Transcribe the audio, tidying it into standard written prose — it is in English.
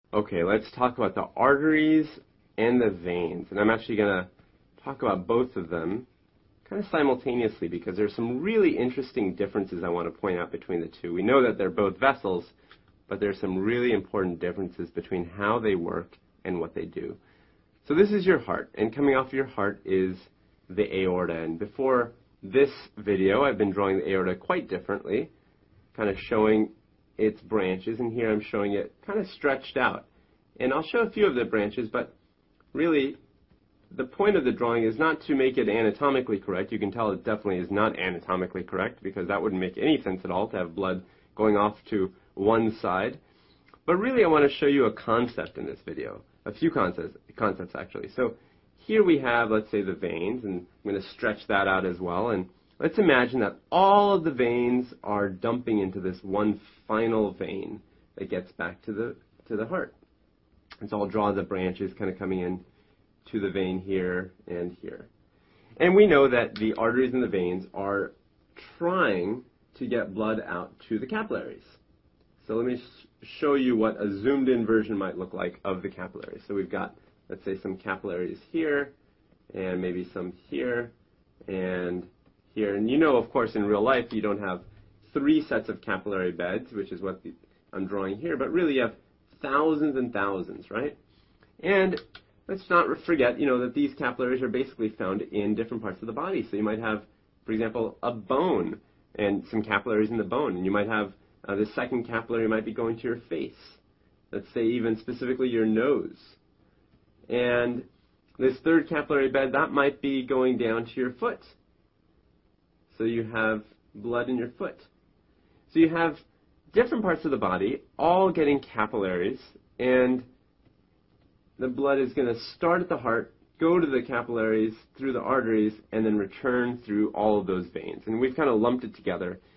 Okay, let's talk about the arteries and the veins. And I'm actually going to talk about both of them kind of simultaneously because there's some really interesting differences I want to point out between the two. We know that they're both vessels, but there's some really important differences between how they work and what they do. So this is your heart, and coming off your heart is the aorta. And before this video, I've been drawing the aorta quite differently, kind of showing its branches, and here I'm showing it kind of stretched out. And I'll show a few of the branches, but really the point of the drawing is not to make it anatomically correct. You can tell it definitely is not anatomically correct because that wouldn't make any sense at all to have blood going off to one side. But really I want to show you a concept in this video, a few concepts actually. So here we have, let's say, the veins, and I'm going to stretch that out as well. And let's imagine that all of the veins are dumping into this one final vein that gets back to the heart. And so I'll draw the branches kind of coming in to the vein here and here. And we know that the arteries and the veins are trying to get blood out to the capillaries. So let me show you what a zoomed in version might look like of the capillaries. So we've got, let's say, some capillaries here, and maybe some here, and here. And you know, of course, in real life, you don't have 3 sets of capillary beds, which is what I'm drawing here, but really you have thousands and thousands, right? And let's not forget, that these capillaries are basically found in different parts of the body. So you might have, for example, a bone and some capillaries in the bone, and you might have the second capillary might be going to your face. Let's say even specifically your nose. And this third capillary bed, that might be going down to your foot. So you have blood in your foot. So you have different parts of the body all getting capillaries, and the blood is going to start at the heart, go to the capillaries, through the arteries, and then return through all of those veins. And we've kind of lumped it together